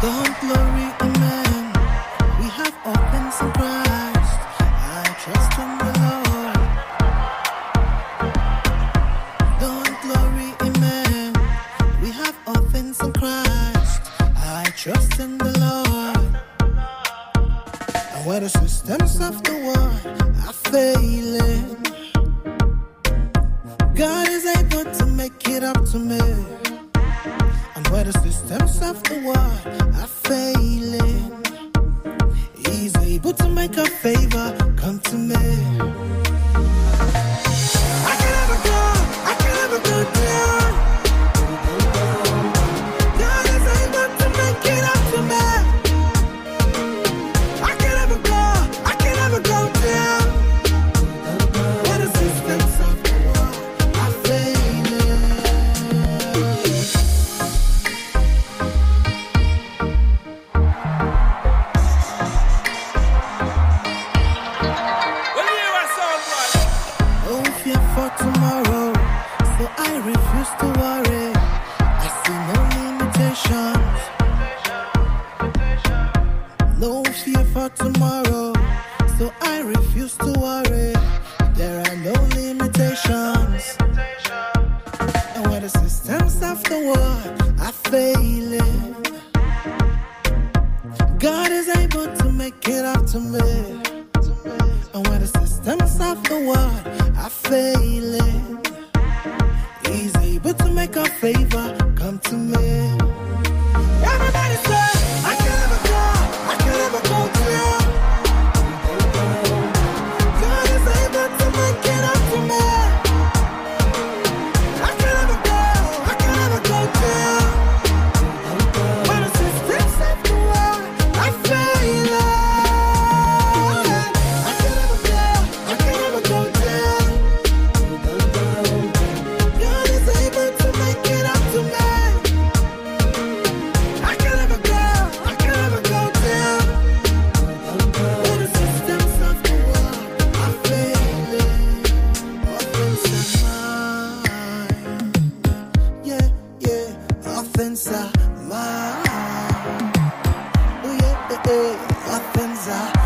Don't glory in man. We have all things in Christ. I trust in the Lord. Don't glory in man. We have all things in Christ. I trust in the Lord. And where the systems of the world are failing, God is able to make it up to me. And where the systems of the world are failing, He's able to make a favor come to me. I can never go down. God is able to make it up to me. I can never go down. Where the systems of the world are failing. No fear for tomorrow, so I refuse to worry. I see no limitations. No fear for tomorrow, so I refuse to worry. There are no limitations. And when the systems of the world are failing, God is able to make it up to me. And when the systems of the world are failing, He's able to make a favor come to me. Everybody say, I can never go down. God is able to make it up to me. I can never go down. When the systems of the world are failing, I can never go down. God is able to make it up to me. I can never go down. When the systems of the world are failing, offense are mine. Yeah, offense are mine. Oh yeah, offense are